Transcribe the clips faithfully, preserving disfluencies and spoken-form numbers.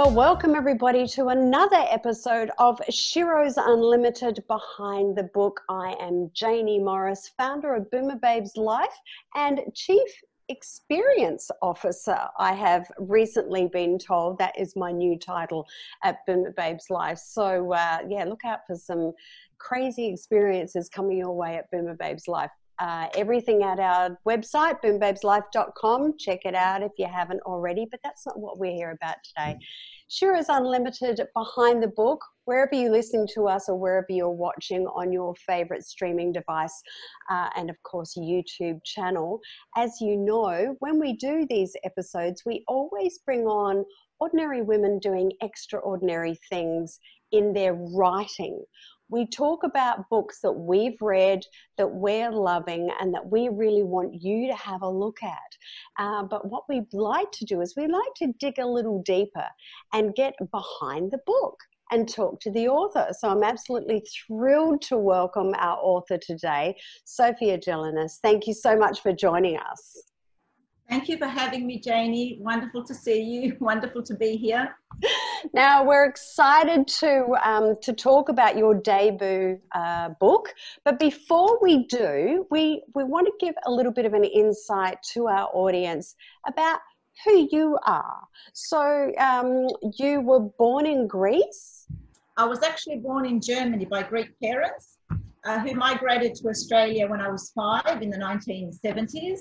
Well, welcome everybody to another episode of Shiro's Unlimited Behind the Book. I am Janie Morris, founder of Boomer Babes Life and Chief Experience Officer. I have recently been told that is my new title at Boomer Babes Life. So uh, yeah, look out for some crazy experiences coming your way at Boomer Babes Life. Uh, everything at our website, boom babes life dot com. Check it out if you haven't already, but that's not what we're here about today. Shiro's Unlimited Behind the Book, wherever you listen to us or wherever you're watching on your favorite streaming device, uh, and of course YouTube channel. As you know, when we do these episodes, we always bring on ordinary women doing extraordinary things in their writing. We talk about books that we've read, that we're loving, and that we really want you to have a look at. Uh, but what we'd like to do is we like to dig a little deeper and get behind the book and talk to the author. So I'm absolutely thrilled to welcome our author today, Sophia Gelinas. Thank you so much for joining us. Thank you for having me, Janie. Wonderful to see you. Wonderful to be here. Now, we're excited to, um, to talk about your debut uh, book. But before we do, we, we want to give a little bit of an insight to our audience about who you are. So um, you were born in Greece? I was actually born in Germany by Greek parents uh, who migrated to Australia when I was five in the nineteen seventies.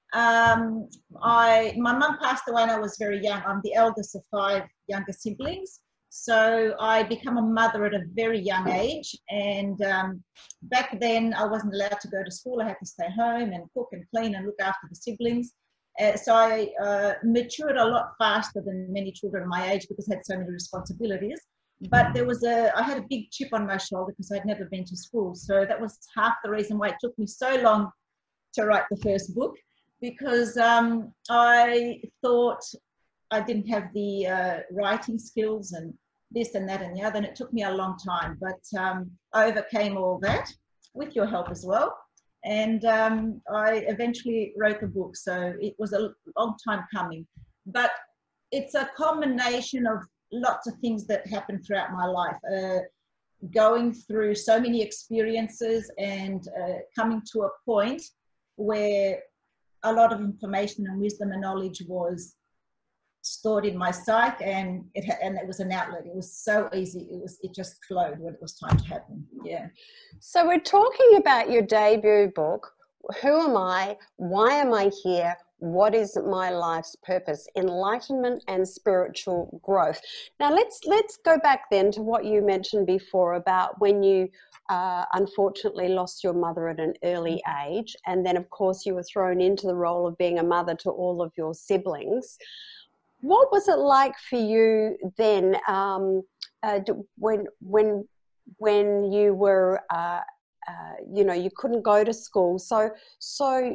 Um, I, my mum passed away when I was very young. I'm the eldest of five younger siblings. So I became a mother at a very young age. And um, back then I wasn't allowed to go to school. I had to stay home and cook and clean and look after the siblings. Uh, so I uh, matured a lot faster than many children my age because I had so many responsibilities. But there was a, I had a big chip on my shoulder because I'd never been to school. So that was half the reason why it took me so long to write the first book. Because um, I thought I didn't have the uh, writing skills and this and that and the other, and it took me a long time, but um, I overcame all that with your help as well, and um, I eventually wrote the book, so it was a long time coming, but it's a combination of lots of things that happened throughout my life, uh, going through so many experiences and uh, coming to a point where a lot of information and wisdom and knowledge was stored in my psyche, and it and it was an outlet. It was so easy. It was it just flowed when it was time to happen. Yeah. So we're talking about your debut book. Who am I? Why am I here? What is my life's purpose? Enlightenment and spiritual growth. Now let's let's go back then to what you mentioned before about when you Uh, unfortunately lost your mother at an early age, and then of course you were thrown into the role of being a mother to all of your siblings. What was it like for you then um, uh, when when when you were uh, uh, you know, you couldn't go to school? So so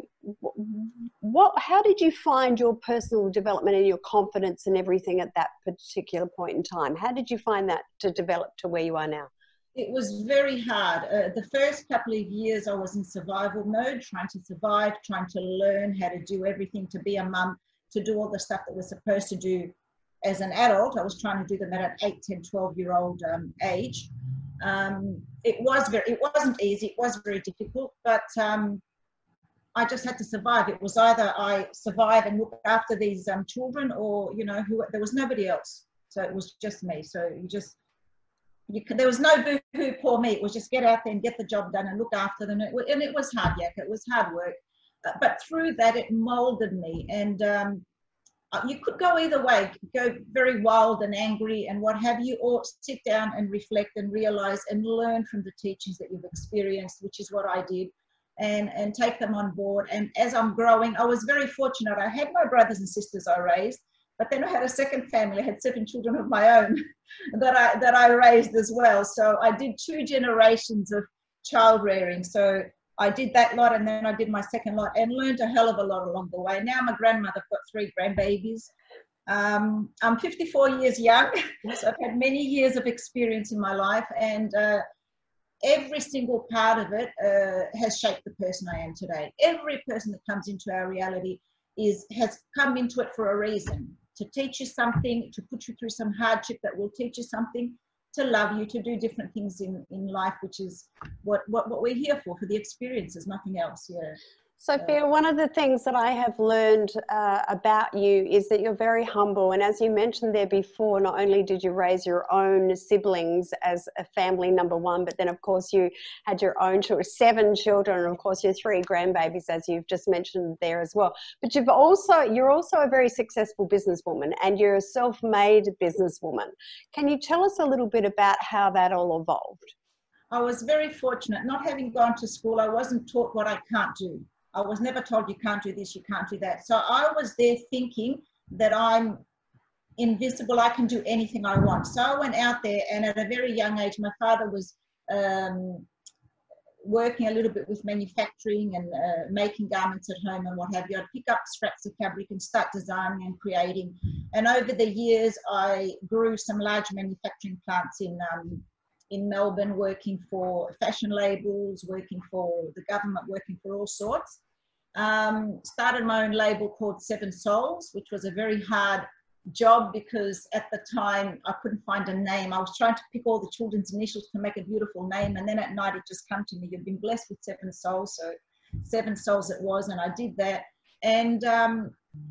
what how did you find your personal development and your confidence and everything at that particular point in time? How did you find that to develop to where you are now? It was very hard. Uh, the first couple of years I was in survival mode, trying to survive, trying to learn how to do everything, to be a mum, to do all the stuff that we're supposed to do as an adult. I was trying to do them at an eight, ten, twelve year old um, age. Um, it was very, it wasn't easy. It was very difficult, but um, I just had to survive. It was either I survive and look after these um, children, or, you know, who, there was nobody else. So it was just me. So you just, You could, there was no boo-hoo, poor me. It was just get out there and get the job done and look after them. It, and it was hard, yak. It was hard work. Uh, but through that, it molded me. And um, you could go either way, go very wild and angry and what have you, or sit down and reflect and realize and learn from the teachings that you've experienced, which is what I did, and, and take them on board. And as I'm growing, I was very fortunate. I had my brothers and sisters I raised, but then I had a second family. I had seven children of my own that I that I raised as well. So I did two generations of child rearing. So I did that lot, and then I did my second lot and learned a hell of a lot along the way. Now I'm a grandmother. I've got three grandbabies. Um, I'm fifty-four years young, so I've had many years of experience in my life, and uh, every single part of it uh, has shaped the person I am today. Every person that comes into our reality is has come into it for a reason. to teach you something, to put you through some hardship that will teach you something, to love you, to do different things in, in life, which is what, what, what we're here for, for the experiences, nothing else. Yeah. Sophia, one of the things that I have learned uh, about you is that you're very humble. And as you mentioned there before, not only did you raise your own siblings as a family number one, but then of course you had your own children, seven children, and of course your three grandbabies, as you've just mentioned there as well. But you've also, you're also a very successful businesswoman, and you're a self-made businesswoman. Can you tell us a little bit about how that all evolved? I was very fortunate. Not having gone to school, I wasn't taught what I can't do. I was never told you can't do this, you can't do that. So I was there thinking that I'm invisible, I can do anything I want. So I went out there, and at a very young age, my father was um, working a little bit with manufacturing and uh, making garments at home and what have you. I'd pick up scraps of fabric and start designing and creating. And over the years, I grew some large manufacturing plants in um, in Melbourne, working for fashion labels, working for the government, working for all sorts. Um, started my own label called Seven Souls, which was a very hard job because at the time I couldn't find a name. I was trying to pick all the children's initials to make a beautiful name, and then at night it just came to me, you've been blessed with seven souls, so Seven Souls it was, and I did that. And um,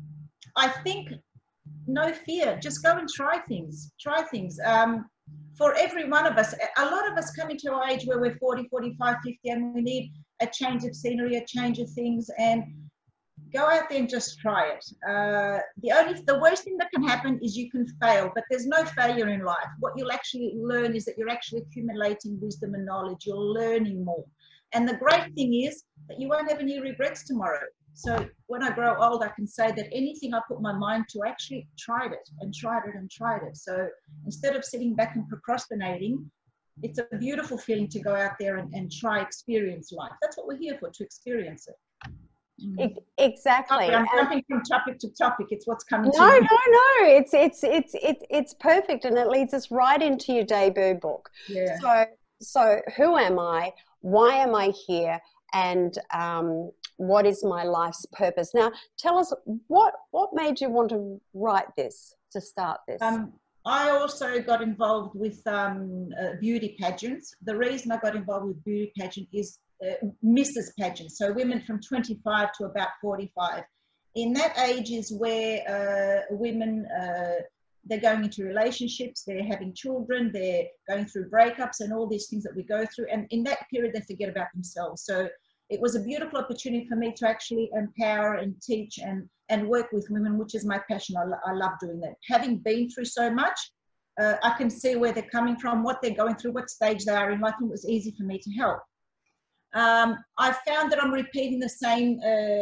I think no fear, just go and try things, try things. Um, for every one of us, a lot of us come into our age where we're forty, forty-five, fifty, and we need a change of scenery, a change of things, and go out there and just try it. Uh, the only, the worst thing that can happen is you can fail, but there's no failure in life. What you'll actually learn is that you're actually accumulating wisdom and knowledge. You're learning more. And the great thing is that you won't have any regrets tomorrow. So when I grow old, I can say that anything I put my mind to, I actually tried it and tried it and tried it. So instead of sitting back and procrastinating, it's a beautiful feeling to go out there and, and try experience life. That's what we're here for, to experience it. Mm. Exactly. I'm jumping from topic to topic. It's what's coming no, to me. No, no, it's, it's, it's, it's, it's perfect. And it leads us right into your debut book. Yeah. So, so who am I? Why am I here? And um, what is my life's purpose? Now, tell us what, what made you want to write this, to start this? Um, I also got involved with um, uh, beauty pageants. The reason I got involved with beauty pageant is uh, Missus Pageant, so women from twenty-five to about forty-five. In that age is where uh, women, uh, they're going into relationships, they're having children, they're going through breakups and all these things that we go through. And in that period, they forget about themselves. So it was a beautiful opportunity for me to actually empower and teach and, and work with women, which is my passion. I, I love doing that. Having been through so much, uh, I can see where they're coming from, what they're going through, what stage they are in life, and it was easy for me to help. Um, I found that I'm repeating the same,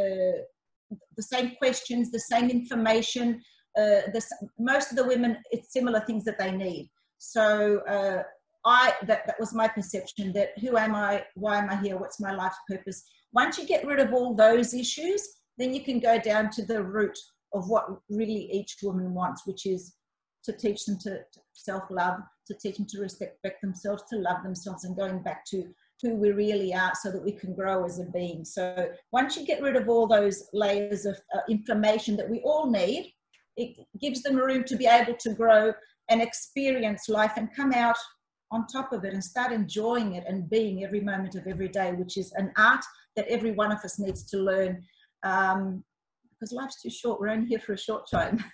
uh, the same questions, the same information. Uh, the, most of the women, it's similar things that they need. So uh, I, that, that was my perception, that who am I, why am I here, what's my life's purpose? Once you get rid of all those issues, then you can go down to the root of what really each woman wants, which is to teach them to, to self-love, to teach them to respect themselves, to love themselves, and going back to who we really are so that we can grow as a being. So once you get rid of all those layers of uh, information that we all need, it gives them room to be able to grow and experience life and come out on top of it and start enjoying it and being every moment of every day, which is an art that every one of us needs to learn, um, because life's too short. We're only here for a short time.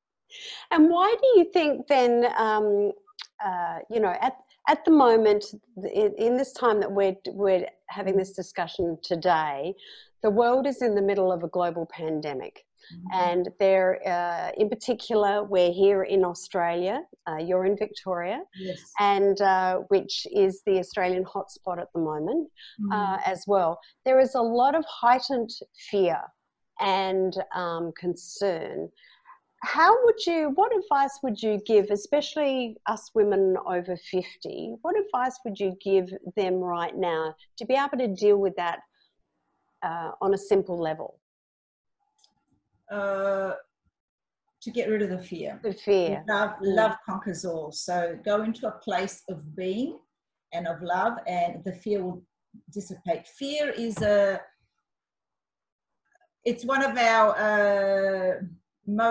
And why do you think then, um, uh, you know, at, at the moment, in, in this time that we're, we're having this discussion today, the world is in the middle of a global pandemic. Mm-hmm. And there, uh, in particular, we're here in Australia, uh, you're in Victoria, yes. and uh, which is the Australian hotspot at the moment, mm-hmm. uh, as well. There is a lot of heightened fear and um, concern. How would you, what advice would you give, especially us women over fifty, what advice would you give them right now to be able to deal with that uh, on a simple level? Uh, to get rid of the fear. The fear. Love, love conquers all. So go into a place of being and of love, and the fear will dissipate. Fear is a, it's one of our uh, most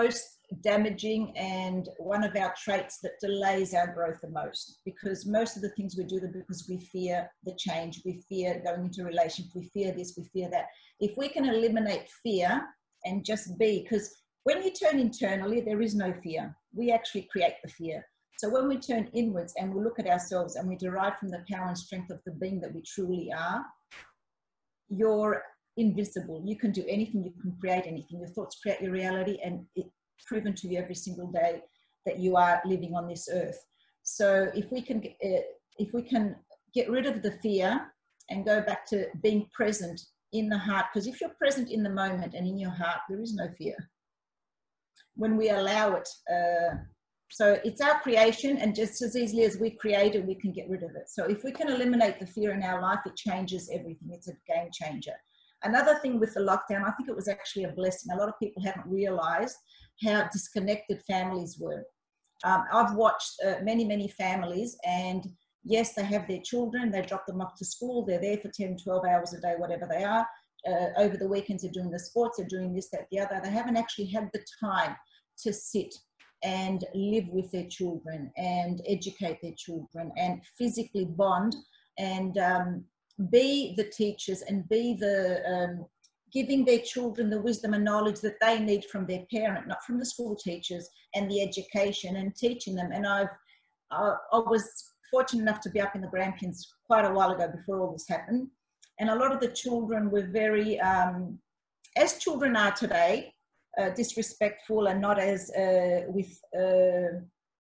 damaging and one of our traits that delays our growth the most, because most of the things we do are because we fear the change, we fear going into a relationship, we fear this, we fear that. If we can eliminate fear and just be, because when you turn internally, there is no fear. We actually create the fear. So when we turn inwards and we look at ourselves and we derive from the power and strength of the being that we truly are, you're invisible. You can do anything, you can create anything. Your thoughts create your reality, and it's proven to you every single day that you are living on this earth. So if we can, uh, if we can get rid of the fear and go back to being present in the heart, because if you're present in the moment and in your heart, there is no fear. When we allow it, uh, so it's our creation, and just as easily as we create it, we can get rid of it. So if we can eliminate the fear in our life, it changes everything. It's a game changer. Another thing with the lockdown, I think it was actually a blessing. A lot of people haven't realized how disconnected families were. Um, I've watched uh, many, many families, and yes, they have their children, they drop them off to school, they're there for ten, twelve hours a day, whatever they are. Uh, over the weekends, they're doing the sports, they're doing this, that, the other. They haven't actually had the time to sit and live with their children and educate their children and physically bond and um, be the teachers and be the um, giving their children the wisdom and knowledge that they need from their parent, not from the school teachers, and the education and teaching them. And I've, I, I was fortunate enough to be up in the Grampians quite a while ago before all this happened. And a lot of the children were very, um, as children are today, uh, disrespectful and not as uh, with uh,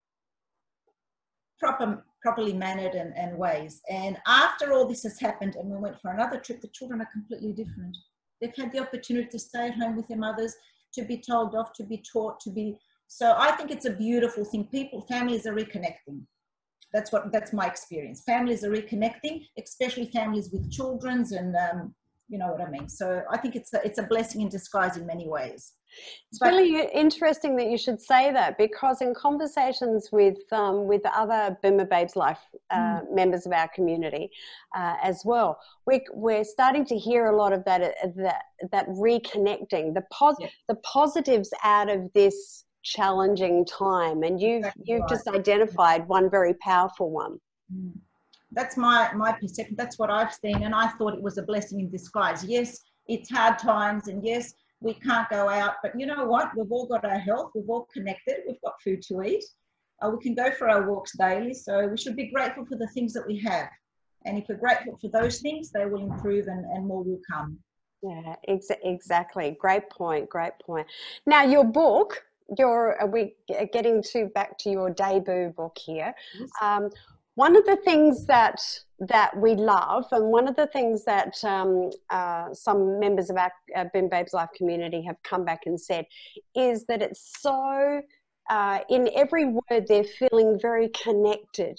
proper, properly mannered and, and ways. And after all this has happened and we went for another trip, the children are completely different. They've had the opportunity to stay at home with their mothers, to be told off, to be taught, to be, so I think it's a beautiful thing. People, families are reconnecting. That's what, that's my experience. Families are reconnecting, especially families with children's, and um, you know what I mean. So I think it's a, it's a blessing in disguise in many ways. It's But, really interesting that you should say that, because in conversations with um, with other Boomer Babes Life uh, mm. members of our community uh, as well, we, we're starting to hear a lot of that uh, that that reconnecting, the pos yeah. the positives out of this challenging time, and you've exactly you've right. just identified one very powerful one. Mm. That's my my perception. That's what I've seen, and I thought it was a blessing in disguise. Yes, it's hard times, and yes, we can't go out, but you know what? We've all got our health. We've all connected. We've got food to eat. Uh, we can go for our walks daily. So we should be grateful for the things that we have. And if we're grateful for those things, they will improve, and, and more will come. Yeah, ex exactly. Great point. Great point. Now, your book, your are we getting to back to your debut book here? Yes. Um, one of the things that that we love, and one of the things that um, uh, some members of our uh, Boom Babes Life community have come back and said, is that it's so, uh, in every word, they're feeling very connected.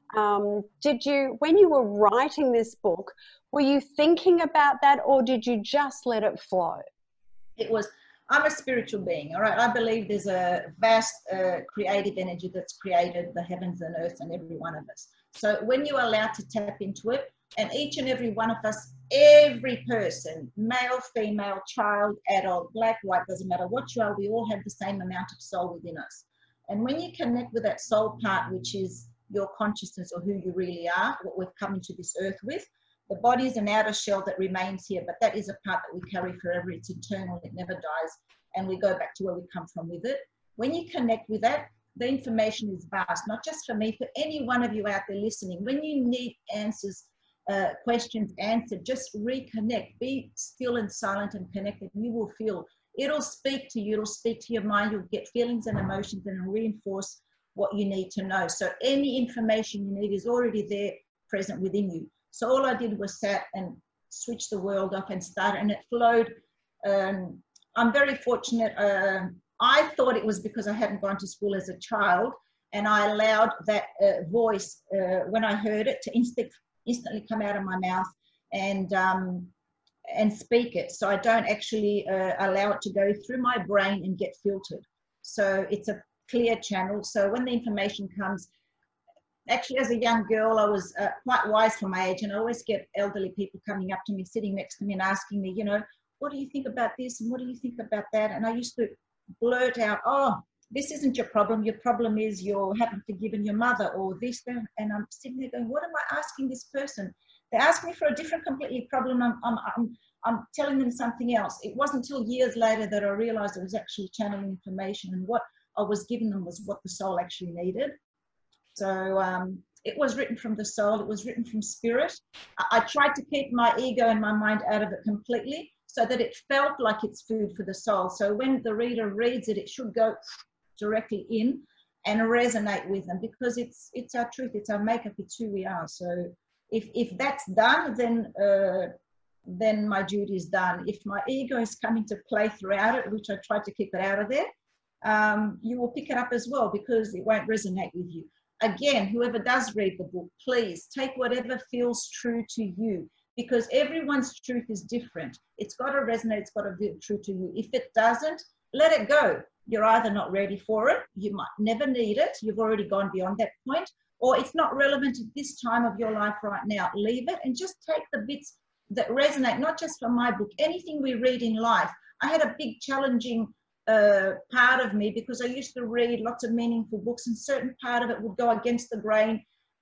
Um, did you, when you were writing this book, were you thinking about that, or did you just let it flow? It was, I'm a spiritual being, all right? I believe there's a vast uh, creative energy that's created the heavens and earth and every one of us. So when you are allowed to tap into it, and each and every one of us, every person, male, female, child, adult, black, white, doesn't matter what you are, we all have the same amount of soul within us. And when you connect with that soul part, which is your consciousness or who you really are, what we've come into this earth with, the body is an outer shell that remains here, but that is a part that we carry forever. It's eternal, it never dies, and we go back to where we come from with it. When you connect with that, the information is vast, not just for me, for any one of you out there listening. When you need answers, uh, questions answered, just reconnect. Be still and silent and connected. You will feel, it'll speak to you, it'll speak to your mind, you'll get feelings and emotions, and it'll reinforce what you need to know. So any information you need is already there, present within you. So all I did was sat and switch the world off and start, and it flowed. Um, I'm very fortunate. Uh, I thought it was because I hadn't gone to school as a child, and I allowed that uh, voice, uh, when I heard it, to instant, instantly come out of my mouth and, um, and speak it. So I don't actually uh, allow it to go through my brain and get filtered. So it's a clear channel. So when the information comes, actually, as a young girl, I was uh, quite wise for my age, and I always get elderly people coming up to me, sitting next to me and asking me, you know, what do you think about this? And what do you think about that? And I used to blurt out, oh, this isn't your problem. Your problem is you haven't forgiven your mother or this, that. And I'm sitting there going, what am I asking this person? They asked me for a different completely problem. I'm, I'm, I'm, I'm telling them something else. It wasn't until years later that I realized it was actually channeling information, and what I was giving them was what the soul actually needed. So um, it was written from the soul. It was written from spirit. I, I tried to keep my ego and my mind out of it completely so that it felt like it's food for the soul. So when the reader reads it, it should go directly in and resonate with them, because it's it's our truth, it's our makeup, it's who we are. So if if that's done, then uh, then my duty is done. If my ego is coming to play throughout it, which I try to keep it out of there, um, you will pick it up as well, because it won't resonate with you. Again, whoever does read the book, please take whatever feels true to you, because everyone's truth is different. It's got to resonate, it's got to feel true to you. If it doesn't, let it go. You're either not ready for it, you might never need it, you've already gone beyond that point, or it's not relevant at this time of your life right now. Leave it and just take the bits that resonate, not just from my book, anything we read in life. I had a big challenging uh, part of me, because I used to read lots of meaningful books, and certain part of it would go against the grain.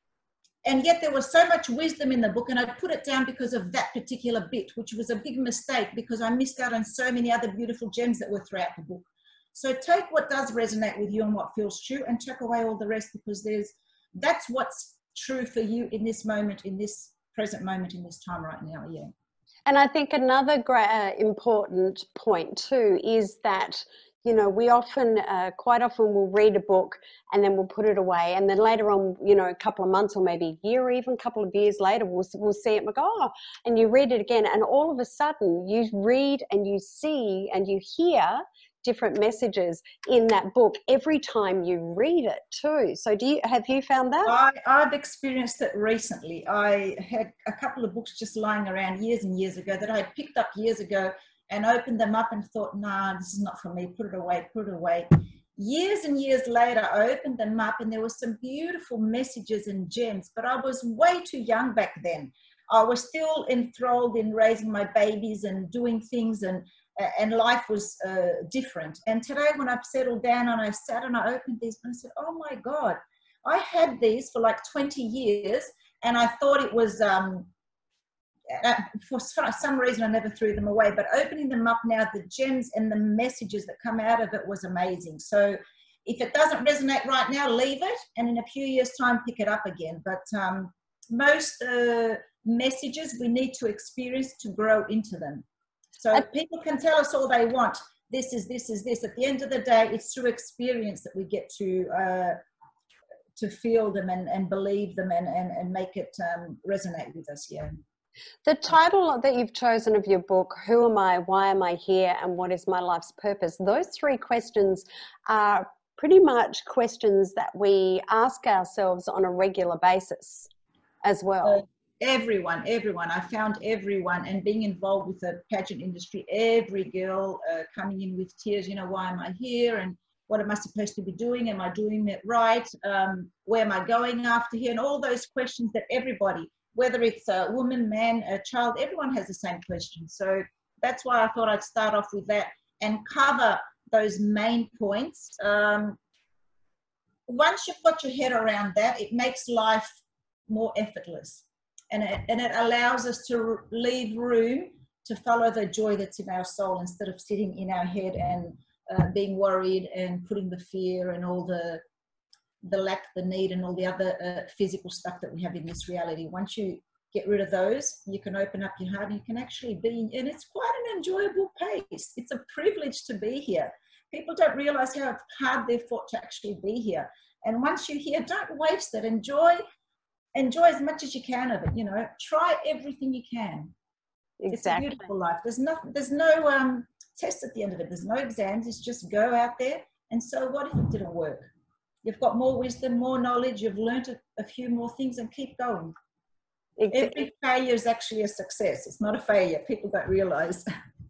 And yet there was so much wisdom in the book, and I put it down because of that particular bit, which was a big mistake, because I missed out on so many other beautiful gems that were throughout the book. So take what does resonate with you and what feels true, and chuck away all the rest, because there's that's what's true for you in this moment, in this present moment, in this time right now. Yeah. And I think another great, uh, important point too is that, you know, we often, uh, quite often will read a book and then we'll put it away. And then later on, you know, a couple of months or maybe a year or even a couple of years later, we'll, we'll see it and we'll go, oh, and you read it again. And all of a sudden you read and you see and you hear different messages in that book every time you read it too. So do you, have you found that? I, I've experienced it recently. I had a couple of books just lying around years and years ago that I had picked up years ago, and opened them up and thought, nah, this is not for me, put it away, put it away. Years and years later, I opened them up and there were some beautiful messages and gems, but I was way too young back then. I was still enthralled in raising my babies and doing things, and and life was uh, different. And today when I've settled down and I sat and I opened these and I said, oh my God, I had these for like twenty years and I thought it was, um, uh, for some reason I never threw them away, but opening them up now, the gems and the messages that come out of it was amazing. So if it doesn't resonate right now, leave it, and in a few years time, pick it up again. But um, most uh, messages we need to experience to grow into them. So people can tell us all they want. This is this is this. At the end of the day, it's through experience that we get to uh, to feel them and, and believe them and, and, and make it um, resonate with us. Yeah. The title that you've chosen of your book, Who Am I, Why Am I Here, and What is My Life's Purpose? Those three questions are pretty much questions that we ask ourselves on a regular basis as well. Uh, Everyone, everyone. I found everyone, and being involved with the pageant industry, every girl uh, coming in with tears, you know, why am I here? And what am I supposed to be doing? Am I doing it right? Um, where am I going after here? And all those questions that everybody, whether it's a woman, man, a child, everyone has the same question. So that's why I thought I'd start off with that and cover those main points. Um, once you've got your head around that, it makes life more effortless. And it, and it allows us to leave room to follow the joy that's in our soul, instead of sitting in our head and uh, being worried and putting the fear and all the the lack, the need, and all the other uh, physical stuff that we have in this reality. Once you get rid of those, you can open up your heart and you can actually be, and it's quite an enjoyable pace. It's a privilege to be here. People don't realize how hard they've fought to actually be here. And once you're here, don't waste it. Enjoy Enjoy as much as you can of it, you know, try everything you can. Exactly. It's a beautiful life. There's nothing, there's no um, test at the end of it. There's no exams. It's just go out there. And so what if it didn't work? You've got more wisdom, more knowledge. You've learned a, a few more things, and keep going. Exactly. Every failure is actually a success. It's not a failure. People don't realize.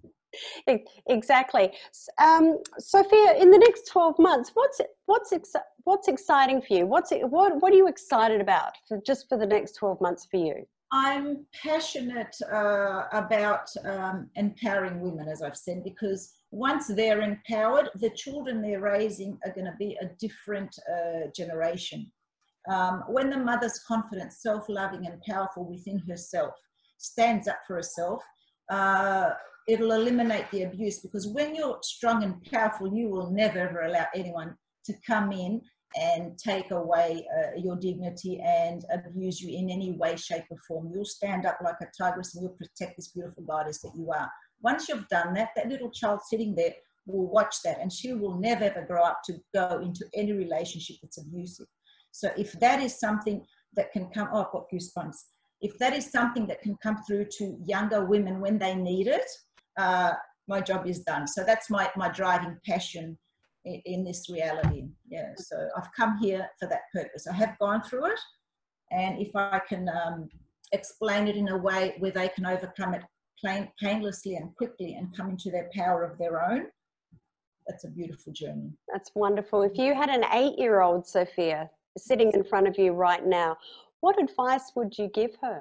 Exactly. Um, Sophia, in the next twelve months, what's what's exci what's exciting for you? What's it, what what are you excited about for just for the next twelve months for you? I'm passionate uh, about um, empowering women, as I've said, because once they're empowered, the children they're raising are going to be a different uh, generation. Um, when the mother's confident, self-loving and powerful within herself, stands up for herself, uh, it'll eliminate the abuse, because when you're strong and powerful, you will never ever allow anyone to come in and take away uh, your dignity and abuse you in any way, shape or form. You'll stand up like a tigress and you'll protect this beautiful goddess that you are. Once you've done that, that little child sitting there will watch that, and she will never ever grow up to go into any relationship that's abusive. So if that is something that can come, oh, I've got goosebumps. If that is something that can come through to younger women when they need it, uh, my job is done. So that's my, my driving passion in, in this reality. Yeah, so I've come here for that purpose. I have gone through it, and if I can um, explain it in a way where they can overcome it pain, painlessly and quickly and come into their power of their own, that's a beautiful journey. That's wonderful. If you had an eight-year-old, Sophia, sitting in front of you right now, what advice would you give her?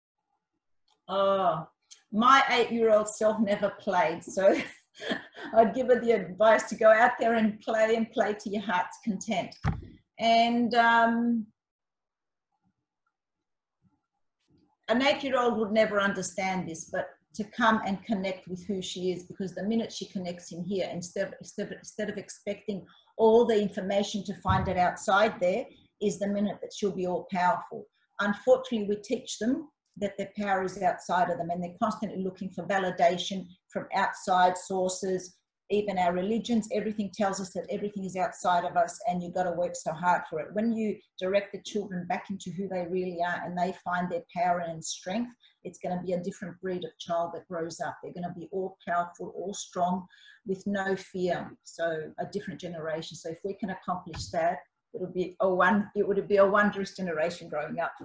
Oh, my eight-year-old self never played, so I'd give her the advice to go out there and play and play to your heart's content. And um, an eight-year-old would never understand this, but to come and connect with who she is, because the minute she connects in here, instead of, instead of, instead of expecting all the information to find it outside there, is the minute that she'll be all powerful. Unfortunately, we teach them that their power is outside of them, and they're constantly looking for validation from outside sources. Even our religions, everything tells us that everything is outside of us and you've got to work so hard for it. When you direct the children back into who they really are and they find their power and strength, it's going to be a different breed of child that grows up. They're going to be all powerful, all strong, with no fear. So a different generation. So if we can accomplish that, it'll be a one, it would be a wondrous generation growing up.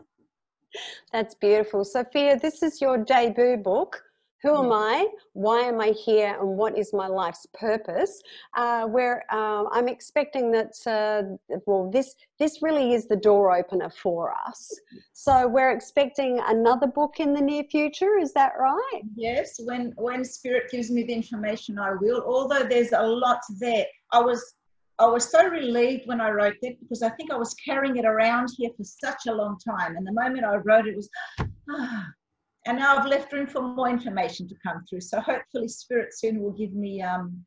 That's beautiful. Sophia, this is your debut book. Who am I? Why am I here? And what is my life's purpose? Uh, where uh, I'm expecting that, uh, well, this this really is the door opener for us. So we're expecting another book in the near future. Is that right? Yes. When when Spirit gives me the information, I will. Although there's a lot there. I was I was so relieved when I wrote that, because I think I was carrying it around here for such a long time. And the moment I wrote it, it was, ah. And now I've left room for more information to come through. So hopefully Spirit soon will give me um,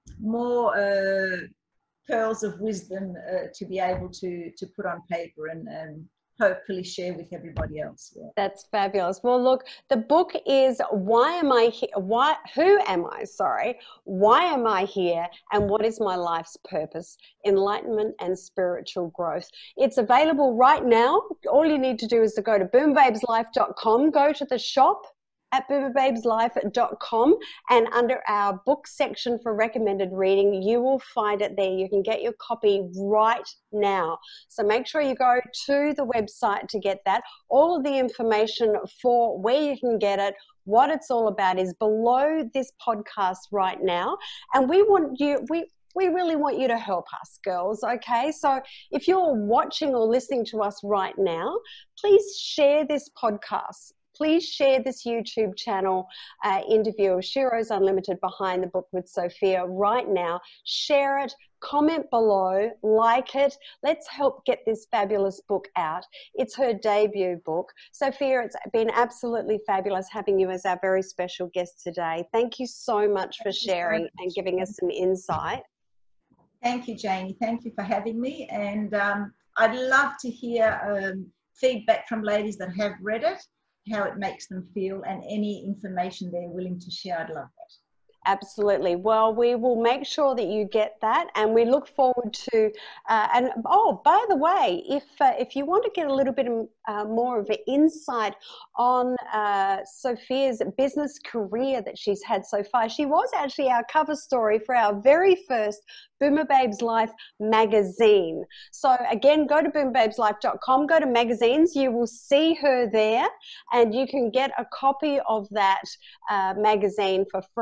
more uh, pearls of wisdom uh, to be able to, to put on paper and, and hopefully share with everybody else. Yeah. That's fabulous. Well, look, the book is Why Am I Here? Why, who am I? Sorry. Why am I here? And what is my life's purpose? Enlightenment and spiritual growth. It's available right now. All you need to do is to go to boom babes life dot com, go to the shop at boom babes life dot com, and under our book section for recommended reading, you will find it there. You can get your copy right now. So make sure you go to the website to get that. All of the information for where you can get it, what it's all about, is below this podcast right now. And we want you, we we really want you to help us, girls, okay? So if you're watching or listening to us right now, please share this podcast. Please share this YouTube channel uh, interview of Sheroes Unlimited Behind the Book with Sophia right now. Share it, comment below, like it. Let's help get this fabulous book out. It's her debut book. Sophia, it's been absolutely fabulous having you as our very special guest today. Thank you so much for sharing and giving us some insight. Thank you, Janie. Thank you for having me. And um, I'd love to hear um, feedback from ladies that have read it, how it makes them feel, and any information they're willing to share. I'd love that. Absolutely. Well, we will make sure that you get that, and we look forward to, uh, and oh, by the way, if uh, if you want to get a little bit uh, more of an insight on uh, Sophia's business career that she's had so far, she was actually our cover story for our very first Boomer Babes Life magazine. So again, go to boom babes life dot com, go to magazines, you will see her there, and you can get a copy of that uh, magazine for free.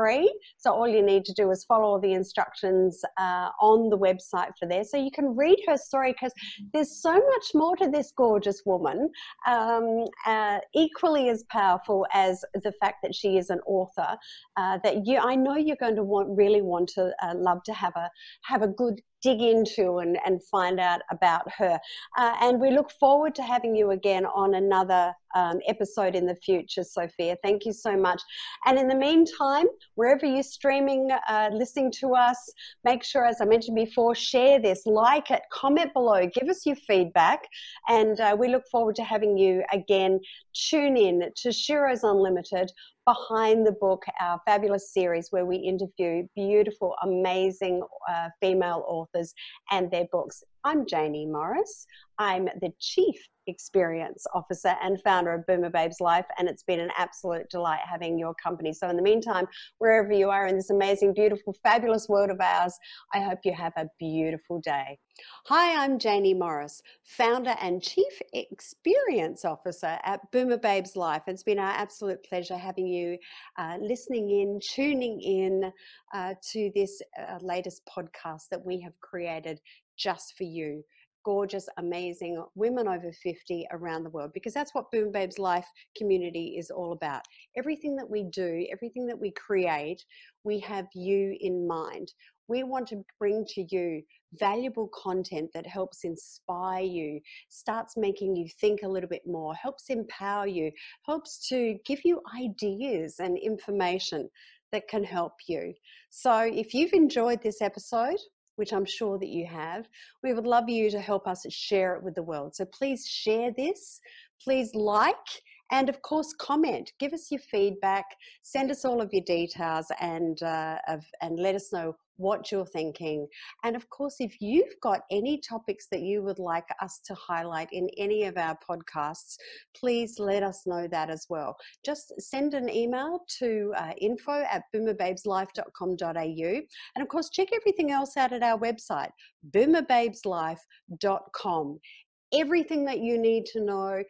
So all you need to do is follow the instructions uh, on the website for there, so you can read her story, because there's so much more to this gorgeous woman, um, uh, equally as powerful as the fact that she is an author, uh, that you, I know you're going to want, really want to uh, love to have a, have a good dig into and, and find out about her. Uh, and we look forward to having you again on another um, episode in the future, Sophia. Thank you so much. And in the meantime, wherever you're streaming, uh, listening to us, make sure, as I mentioned before, share this, like it, comment below, give us your feedback. And uh, we look forward to having you again. Tune in to Sheroes Unlimited, Behind the Book, our fabulous series where we interview beautiful, amazing uh, female authors and their books. I'm Janie Morris. I'm the Chief Experience Officer and founder of Boomer Babes Life, and it's been an absolute delight having your company. So in the meantime, wherever you are in this amazing, beautiful, fabulous world of ours, I hope you have a beautiful day. Hi, I'm Janie Morris, founder and Chief Experience Officer at Boomer Babes Life. It's been our absolute pleasure having you uh, listening in, tuning in uh, to this uh, latest podcast that we have created just for you. Gorgeous, amazing women over fifty around the world, because that's what Boomer Babes Life community is all about. Everything that we do, everything that we create, we have you in mind. We want to bring to you valuable content that helps inspire you, starts making you think a little bit more, helps empower you, helps to give you ideas and information that can help you. So if you've enjoyed this episode, which I'm sure that you have, we would love you to help us share it with the world. So please share this, please like, and of course comment, give us your feedback, send us all of your details, and, uh, of, and let us know what you're thinking. And of course, if you've got any topics that you would like us to highlight in any of our podcasts, please let us know that as well. Just send an email to uh, info at boomer babes life dot com dot a u. And of course, check everything else out at our website, boomer babes life dot com. Everything that you need to know,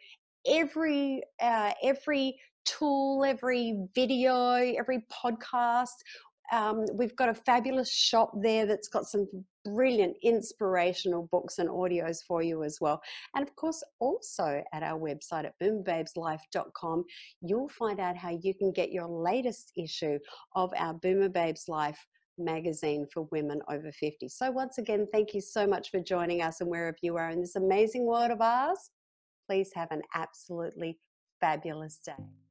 every uh, every tool, every video, every podcast. Um, we've got a fabulous shop there that's got some brilliant inspirational books and audios for you as well. And of course, also at our website at boomer babes life dot com, you'll find out how you can get your latest issue of our Boomer Babes Life magazine for women over fifty. So once again, thank you so much for joining us, and wherever you are in this amazing world of ours, please have an absolutely fabulous day.